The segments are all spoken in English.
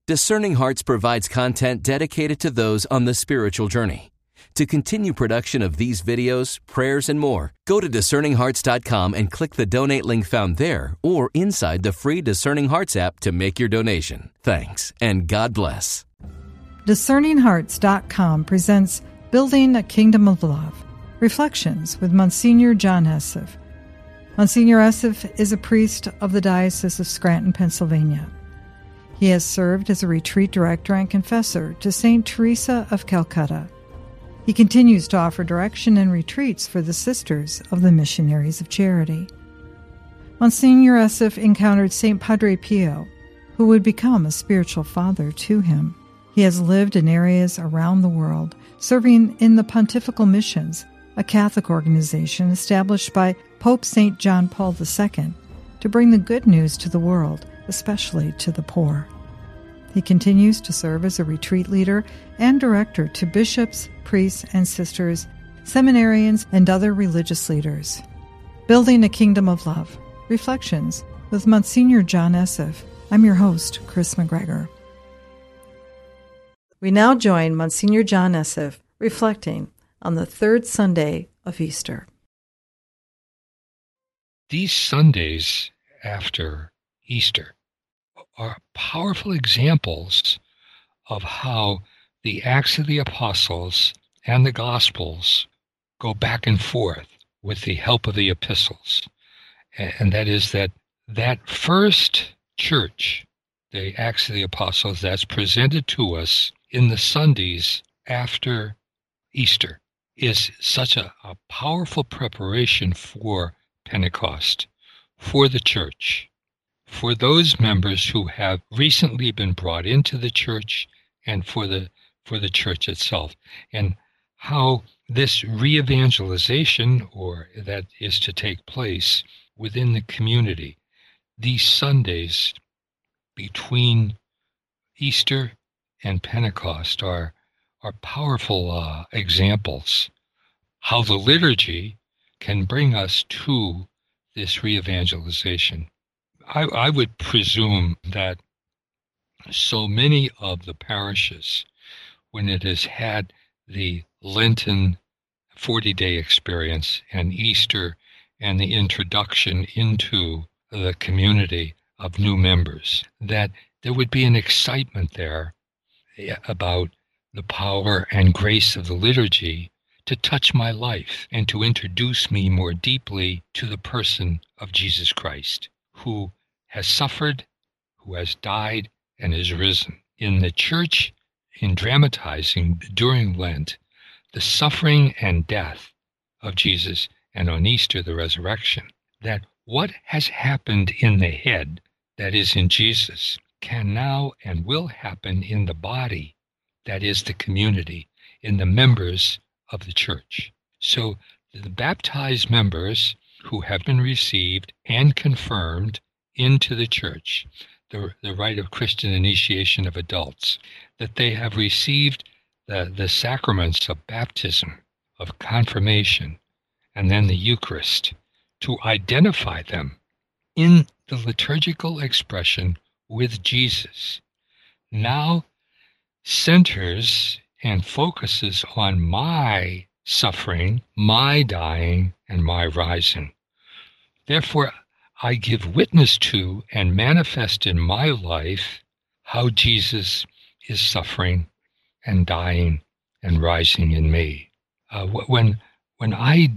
Discerning Hearts provides content dedicated to those on the spiritual journey. To continue production of these videos, prayers, and more, go to discerninghearts.com and click the donate link found there or inside the free Discerning Hearts app to make your donation. Thanks, and God bless. DiscerningHearts.com presents Building a Kingdom of Love, Reflections with Monsignor John Esseff. Monsignor Esseff is a priest of the Diocese of Scranton, Pennsylvania. He has served as a retreat director and confessor to St. Teresa of Calcutta. He continues to offer direction and retreats for the Sisters of the Missionaries of Charity. Monsignor Esseff encountered St. Padre Pio, who would become a spiritual father to him. He has lived in areas around the world, serving in the Pontifical Missions, a Catholic organization established by Pope St. John Paul II to bring the good news to the world, especially to the poor. He continues to serve as a retreat leader and director to bishops, priests and sisters, seminarians, and other religious leaders. Building a Kingdom of Love, Reflections with Monsignor John Esseff. I'm your host, Chris McGregor. We now join Monsignor John Esseff reflecting on the third Sunday of Easter. These Sundays after Easter are powerful examples of how the Acts of the Apostles and the Gospels go back and forth with the help of the epistles. And that is that first church, the Acts of the Apostles, that's presented to us in the Sundays after Easter, is such a powerful preparation for Pentecost, for the church, for those members who have recently been brought into the church, and for the church itself, and how this re-evangelization, or that is to take place within the community, these Sundays between Easter and Pentecost are powerful examples how the liturgy can bring us to this re-evangelization. I would presume that so many of the parishes, when it has had the Lenten 40-day experience and Easter and the introduction into the community of new members, that there would be an excitement there about the power and grace of the liturgy to touch my life and to introduce me more deeply to the person of Jesus Christ, who has suffered, who has died, and is risen. In the church, in dramatizing during Lent, the suffering and death of Jesus, and on Easter, the resurrection, that what has happened in the head, that is in Jesus, can now and will happen in the body, that is the community, in the members of the church. So the baptized members who have been received and confirmed into the church, the rite of Christian initiation of adults, that they have received the sacraments of baptism, of confirmation, and then the Eucharist, to identify them in the liturgical expression with Jesus, now centers and focuses on my suffering, my dying, and my rising. Therefore, I give witness to and manifest in my life how Jesus is suffering and dying and rising in me. When I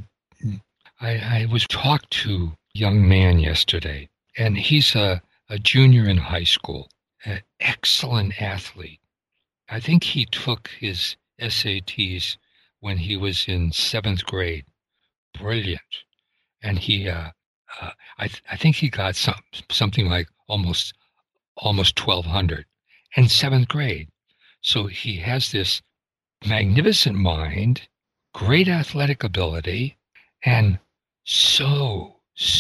was talked to a young man yesterday, and he's a junior in high school, an excellent athlete. I think he took his SATs when he was in 7th grade. Brilliant. And he, I think he got something like almost 1,200 in 7th grade. So he has this magnificent mind, great athletic ability, and so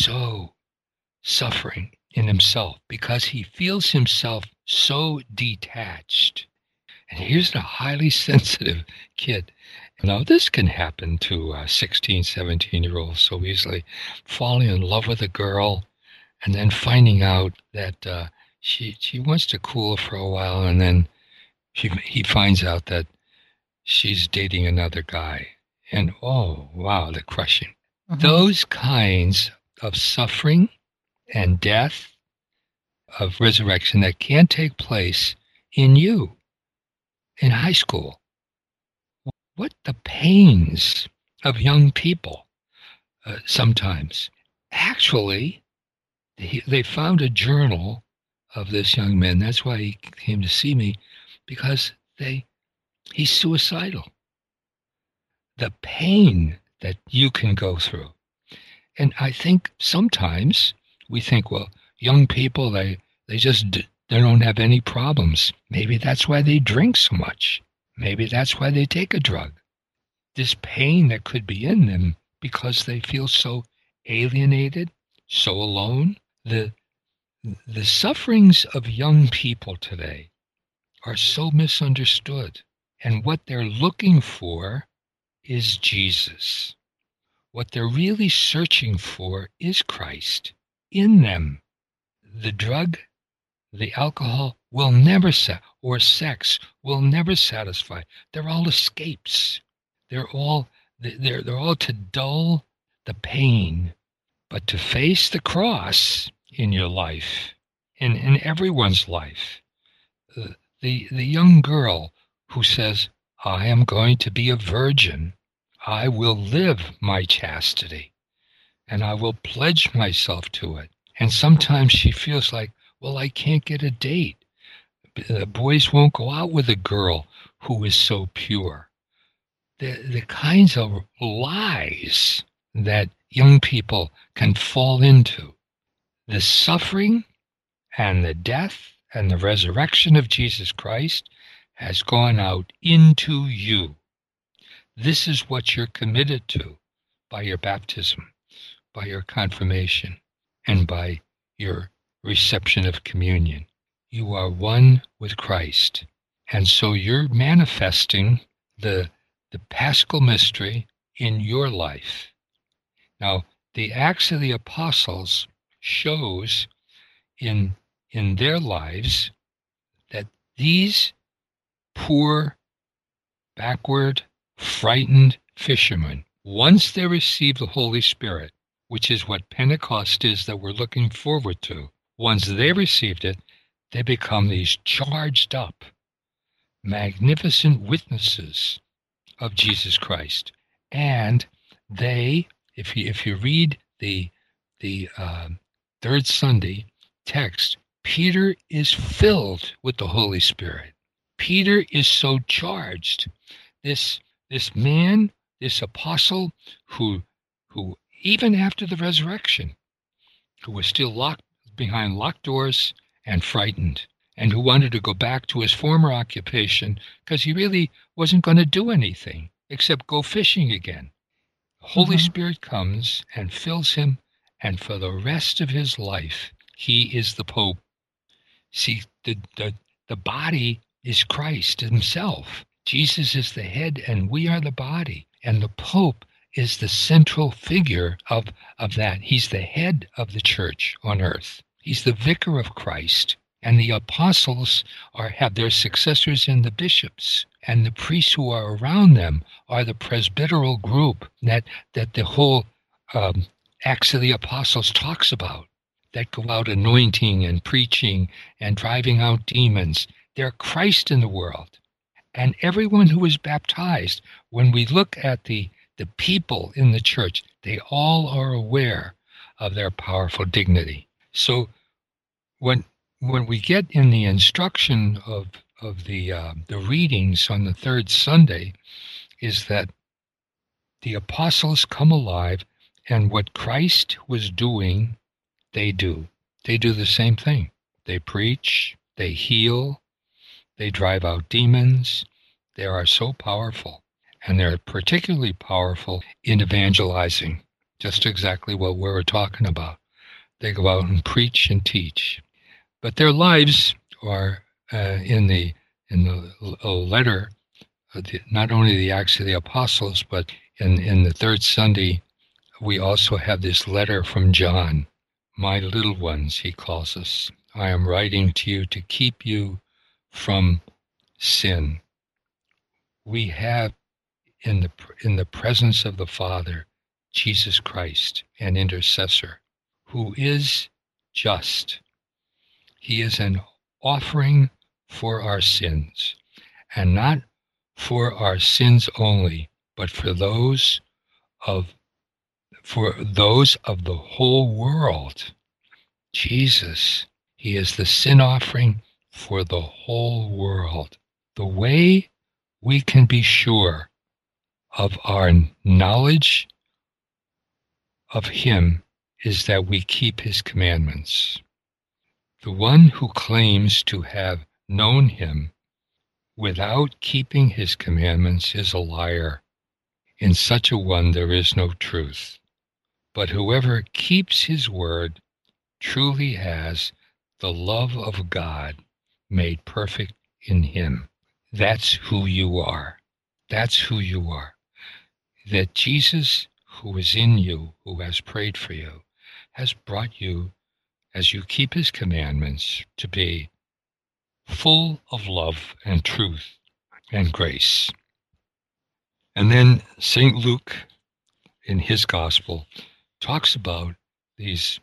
suffering in himself because he feels himself so detached. And here's a highly sensitive kid. Now, this can happen to 16, 17-year-olds so easily, falling in love with a girl and then finding out that she wants to cool for a while, and then he finds out that she's dating another guy. And oh, wow, the crushing. Mhm. Those kinds of suffering and death, of resurrection that can take place in you in high school. What the pains of young people sometimes. Actually, they found a journal of this young man. That's why he came to see me, because he's suicidal. The pain that you can go through. And I think sometimes we think, well, young people, they don't have any problems. Maybe that's why they drink so much. Maybe that's why they take a drug. This pain that could be in them because they feel so alienated, so alone. The sufferings of young people today are so misunderstood. And what they're looking for is Jesus. What they're really searching for is Christ in them. The drug, the alcohol will never or sex will never satisfy. They're all escapes. They're all to dull the pain. But to face the cross in your life, in everyone's life, the young girl who says, I am going to be a virgin. I will live my chastity, and I will pledge myself to it. And sometimes she feels like, well, I can't get a date. Boys won't go out with a girl who is so pure. The kinds of lies that young people can fall into. The suffering and the death and the resurrection of Jesus Christ has gone out into you. This is what you're committed to by your baptism, by your confirmation, and by your reception of communion. You are one with Christ. And so you're manifesting the Paschal mystery in your life. Now, the Acts of the Apostles shows in their lives that these poor, backward, frightened fishermen, once they receive the Holy Spirit, which is what Pentecost is that we're looking forward to, once they received it, they become these charged up, magnificent witnesses of Jesus Christ. And they, if you read the third Sunday text, Peter is filled with the Holy Spirit. Peter is so charged. This man, this apostle, who even after the resurrection, who was still locked behind locked doors and frightened, and who wanted to go back to his former occupation because he really wasn't going to do anything except go fishing again. The Holy Spirit comes and fills him, and for the rest of his life, he is the Pope. See, the body is Christ himself. Jesus is the head, and we are the body. And the Pope is the central figure of that. He's the head of the church on earth. He's the vicar of Christ. And the apostles have their successors in the bishops. And the priests who are around them are the presbyteral group that the whole Acts of the Apostles talks about, that go out anointing and preaching and driving out demons. They're Christ in the world. And everyone who is baptized, when we look at the people in the church, they all are aware of their powerful dignity. So when we get in the instruction of the readings on the third Sunday, is that the apostles come alive, and what Christ was doing, they do. They do the same thing. They preach, they heal, they drive out demons. They are so powerful. And they're particularly powerful in evangelizing, just exactly what we were talking about. They go out and preach and teach. But their lives are in the letter, not only the Acts of the Apostles, but in the third Sunday, we also have this letter from John. My little ones, he calls us. I am writing to you to keep you from sin. We have in the presence of the Father, Jesus Christ, an intercessor, who is just. He is an offering for our sins, and not for our sins only, but for those of the whole world. Jesus, he is the sin offering for the whole world. The way we can be sure of our knowledge of him is that we keep his commandments. The one who claims to have known him without keeping his commandments is a liar. In such a one there is no truth. But whoever keeps his word truly has the love of God made perfect in him. That's who you are. That's who you are. That Jesus, who is in you, who has prayed for you, has brought you, as you keep his commandments, to be full of love and truth and grace. And then St. Luke, in his gospel, talks about these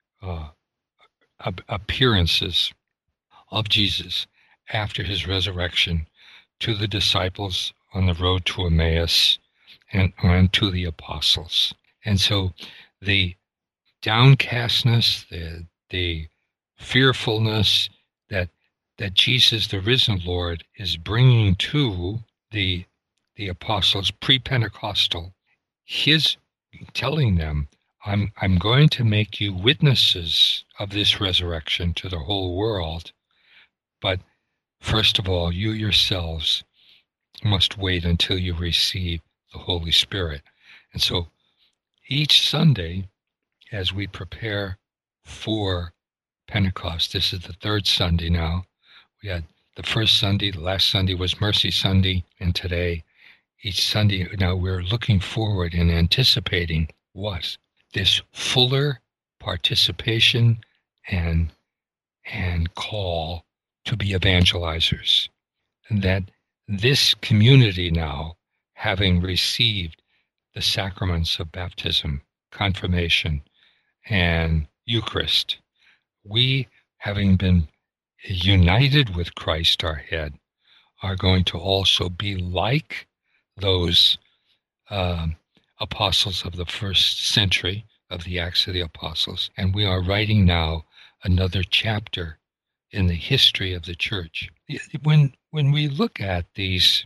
appearances of Jesus after his resurrection to the disciples on the road to Emmaus and to the apostles. And so the downcastness, the fearfulness that Jesus, the risen Lord, is bringing to the apostles pre-Pentecostal, his telling them, I'm going to make you witnesses of this resurrection to the whole world, but first of all, you yourselves must wait until you receive the Holy Spirit. And so each Sunday, as we prepare for Pentecost, this is the third Sunday now. We had the first Sunday, the last Sunday was Mercy Sunday, and today, each Sunday, now we're looking forward and anticipating what? This fuller participation and call to be evangelizers. And that this community now, having received the sacraments of baptism, confirmation, and Eucharist, we, having been united with Christ our head, are going to also be like those apostles of the first century of the Acts of the Apostles. And we are writing now another chapter in the history of the church. When we look at these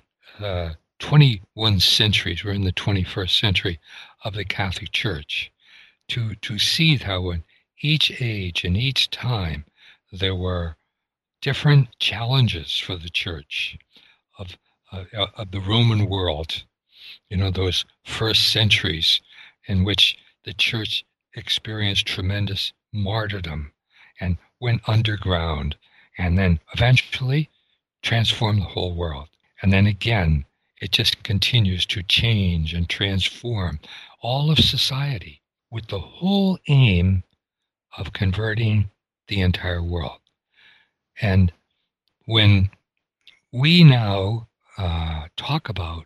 21 centuries, we're in the 21st century of the Catholic Church, to see how in each age and each time there were different challenges for the church of the Roman world, those first centuries in which the church experienced tremendous martyrdom and went underground, and then eventually transformed the whole world. And then again, it just continues to change and transform all of society with the whole aim of converting the entire world. And when we now talk about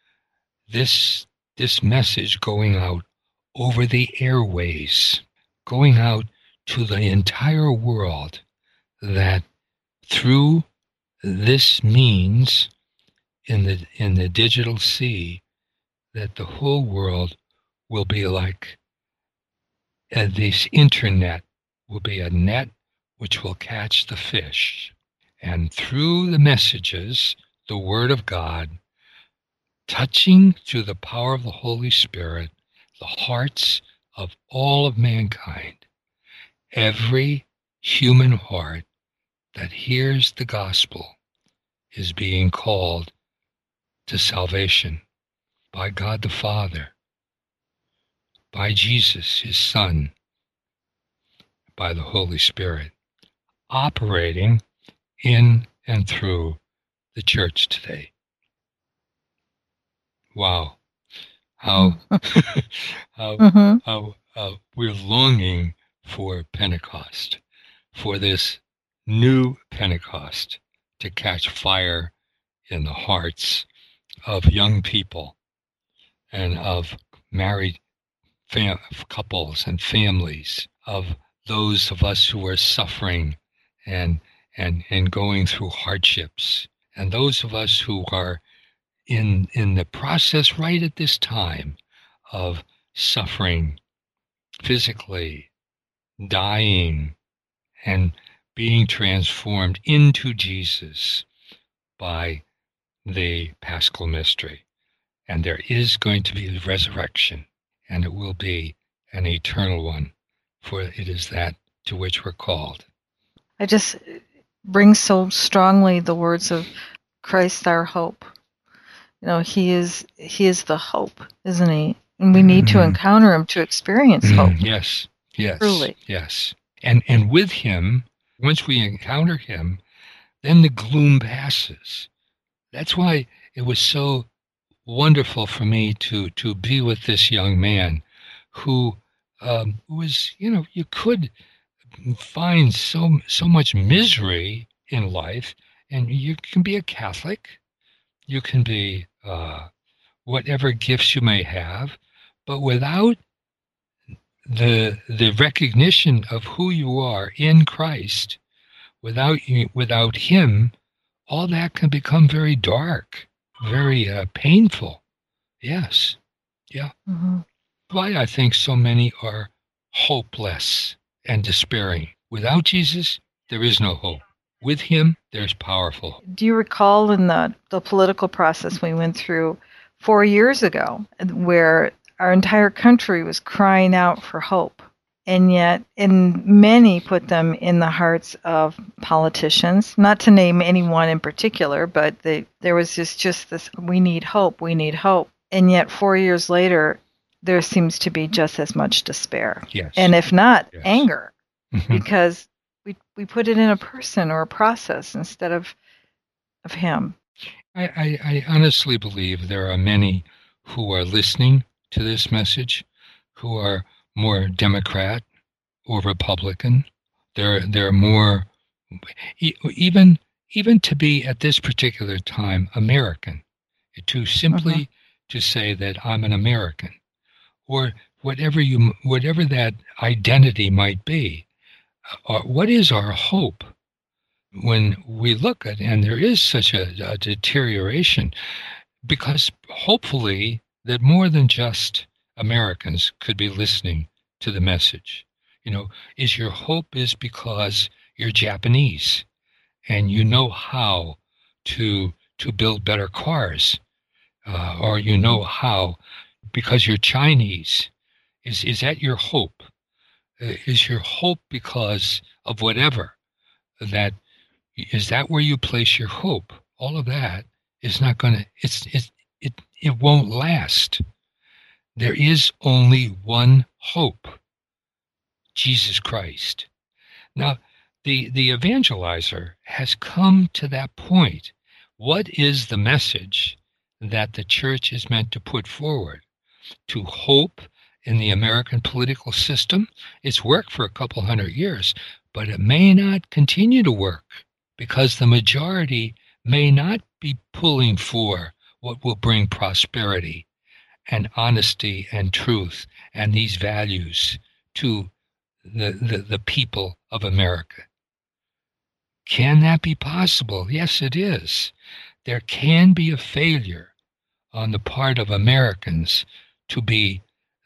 this message going out over the airways, going out to the entire world, that through this means in the digital sea, that the whole world will be like this internet will be a net which will catch the fish. And through the messages, the Word of God, touching through the power of the Holy Spirit, the hearts of all of mankind, every human heart that hears the gospel is being called to salvation by God the Father, by Jesus, his Son, by the Holy Spirit, operating in and through the church today. Wow. How we're longing for Pentecost, for this new Pentecost to catch fire in the hearts of young people and of married couples and families, of those of us who are suffering and going through hardships, and those of us who are in the process right at this time of suffering physically, dying, and being transformed into Jesus by the Paschal Mystery. And there is going to be a resurrection, and it will be an eternal one, for it is that to which we're called. I just bring so strongly the words of Christ our hope. You know, he is the hope, isn't he? And we need to encounter him to experience hope. Yes, Truly. yes. And with him, once we encounter him, then the gloom passes. That's why it was so wonderful for me to be with this young man who was, you could find so much misery in life, and you can be a Catholic, you can be whatever gifts you may have, but without the recognition of who you are in Christ, without him, all that can become very dark, very painful. Yes. Yeah. Mm-hmm. Why I think so many are hopeless and despairing. Without Jesus, there is no hope. With him, there's powerful hope. Do you recall in the political process we went through 4 years ago, where our entire country was crying out for hope? And yet, many put them in the hearts of politicians, not to name anyone in particular, but there was just this, we need hope, we need hope. And yet 4 years later, there seems to be just as much despair. Yes. And if not, yes. anger, Mm-hmm. because we put it in a person or a process instead of him. I honestly believe there are many who are listening to this message who are more Democrat or Republican. They're more, even to be at this particular time American, to simply to say that I'm an American, or whatever that identity might be. What is our hope when we look at, and there is such a deterioration, because hopefully that more than just Americans could be listening to the message. Is your hope is because you're Japanese and you know how to build better cars, or you know how because you're Chinese. Is that your hope? Is your hope because of whatever? Is that where you place your hope? All of that is not going to, it won't last. There is only one hope, Jesus Christ. Now, the evangelizer has come to that point. What is the message that the church is meant to put forward? To hope in the American political system? It's worked for a couple hundred years, but it may not continue to work because the majority may not be pulling for what will bring prosperity and honesty and truth and these values to the people of America. Can that be possible? Yes, it is. There can be a failure on the part of Americans to be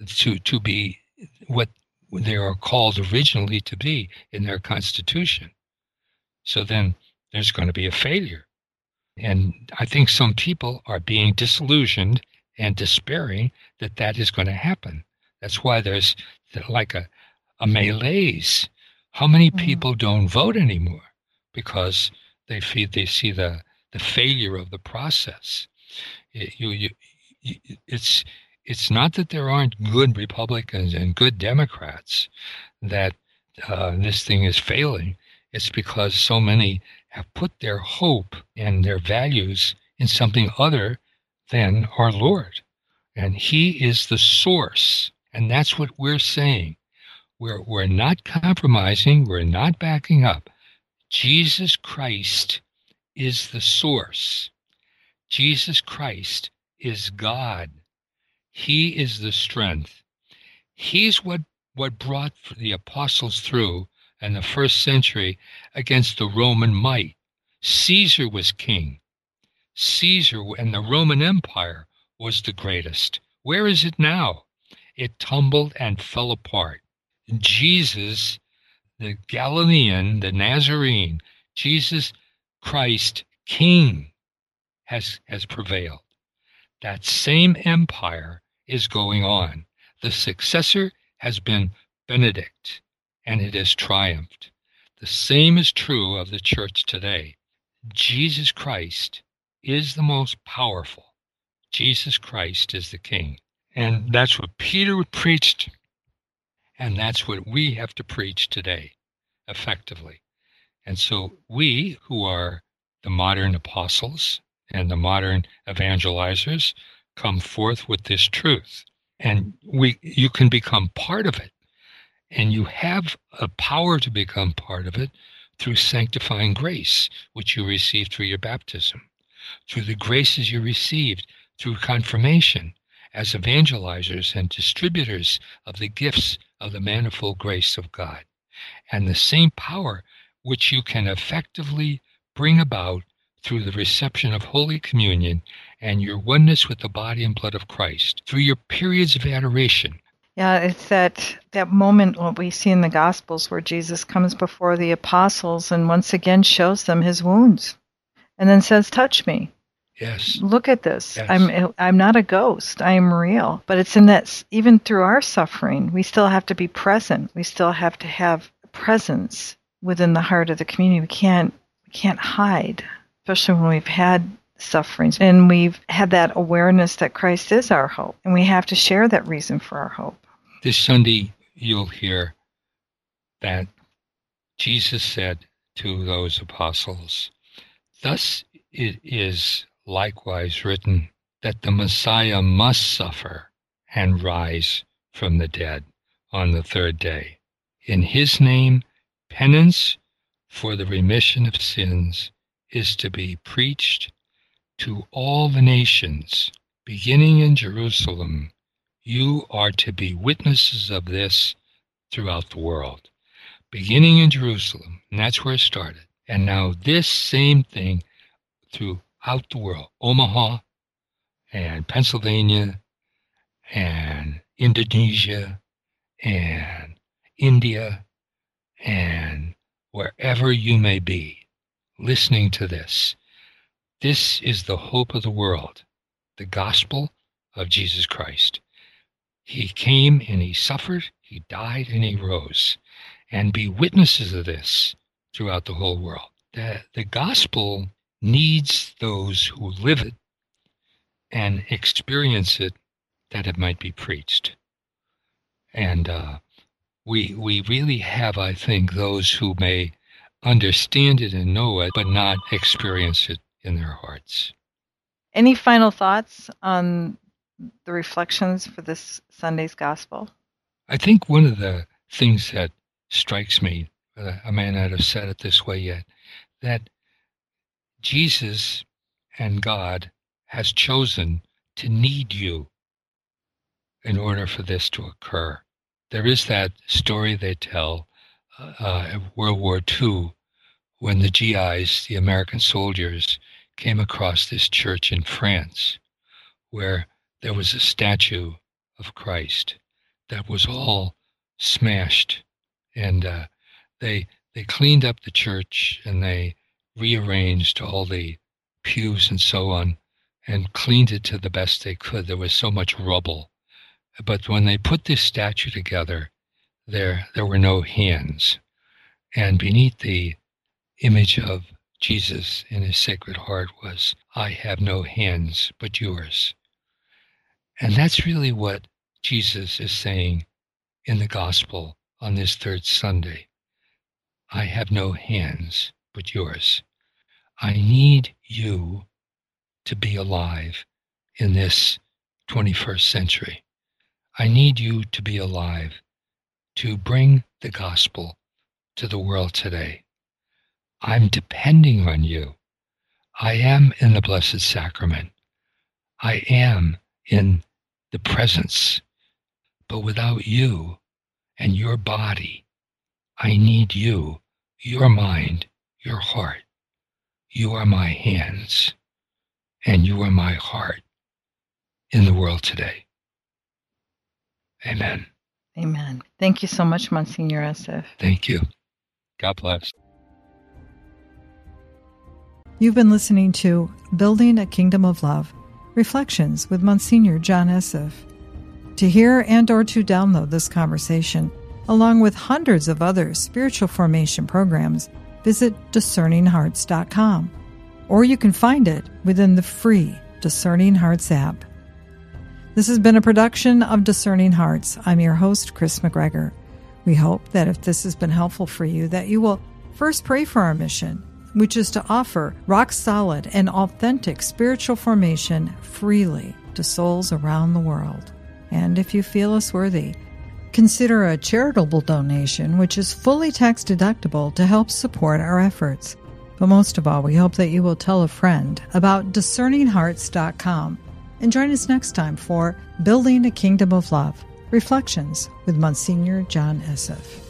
what they are called originally to be in their Constitution. So then there's going to be a failure. And I think some people are being disillusioned and despairing that is going to happen. That's why there's like a malaise. How many people don't vote anymore because they see the failure of the process? It's not that there aren't good Republicans and good Democrats, that this thing is failing. It's because so many have put their hope and their values in something other than our Lord. And he is the source. And that's what we're saying. We're not compromising. We're not backing up. Jesus Christ is the source. Jesus Christ is God. He is the strength. He's what brought the apostles through in the first century against the Roman might. Caesar was king. Caesar and the Roman Empire was the greatest. Where is it now? It tumbled and fell apart. Jesus, the Galilean, the Nazarene, Jesus Christ, King, has prevailed. That same empire is going on. The successor has been Benedict, and it has triumphed. The same is true of the church today. Jesus Christ is the most powerful. Jesus Christ is the King. And that's what Peter preached, and that's what we have to preach today, effectively. And so we, who are the modern apostles and the modern evangelizers, come forth with this truth. And you can become part of it. And you have a power to become part of it through sanctifying grace, which you receive through your baptism, through the graces you received through confirmation as evangelizers and distributors of the gifts of the manifold grace of God. And the same power which you can effectively bring about through the reception of Holy Communion and your oneness with the body and blood of Christ, through your periods of adoration. Yeah, it's that moment what we see in the Gospels where Jesus comes before the apostles and once again shows them his wounds and then says, touch me. Yes. Look at this. Yes. I'm not a ghost. I am real. But it's in that, even through our suffering, we still have to be present. We still have to have presence within the heart of the community. We can't hide, especially when we've had sufferings and we've had that awareness that Christ is our hope. And we have to share that reason for our hope. This Sunday, you'll hear that Jesus said to those apostles, "Thus it is likewise written that the Messiah must suffer and rise from the dead on the third day. In his name, penance for the remission of sins is to be preached to all the nations, beginning in Jerusalem. You are to be witnesses of this throughout the world." Beginning in Jerusalem, and that's where it started. And now this same thing throughout the world, Omaha and Pennsylvania and Indonesia and India and wherever you may be listening to this. This is the hope of the world, the gospel of Jesus Christ. He came and he suffered, he died and he rose. And be witnesses of this throughout the whole world. The gospel needs those who live it and experience it, that it might be preached. And we really have, I think, those who may understand it and know it, but not experience it in their hearts. Any final thoughts on the reflections for this Sunday's gospel? I think one of the things that strikes me, I may not have said it this way yet, that Jesus and God has chosen to need you in order for this to occur. There is that story they tell of World War II when the GIs, the American soldiers, came across this church in France where there was a statue of Christ that was all smashed. And they cleaned up the church and they rearranged all the pews and so on and cleaned it to the best they could. There was so much rubble. But when they put this statue together, there were no hands. And beneath the image of Jesus in his Sacred Heart was, "I have no hands but yours." And that's really what Jesus is saying in the gospel on this third Sunday. I have no hands but yours. I need you to be alive in this 21st century. I need you to be alive to bring the gospel to the world today. I'm depending on you. I am in the Blessed Sacrament. I am in the presence. But without you and your body, I need you, your mind, your heart. You are my hands, and you are my heart in the world today. Amen. Amen. Thank you so much, Monsignor Esseff. Thank you. God bless. You've been listening to Building a Kingdom of Love, Reflections with Monsignor John Esseff. To hear and or to download this conversation, along with hundreds of other spiritual formation programs, visit discerninghearts.com, or you can find it within the free Discerning Hearts app. This has been a production of Discerning Hearts. I'm your host, Chris McGregor. We hope that if this has been helpful for you, that you will first pray for our mission, which is to offer rock-solid and authentic spiritual formation freely to souls around the world. And if you feel us worthy, consider a charitable donation, which is fully tax-deductible to help support our efforts. But most of all, we hope that you will tell a friend about discerninghearts.com and join us next time for Building a Kingdom of Love, Reflections with Monsignor John Esseff.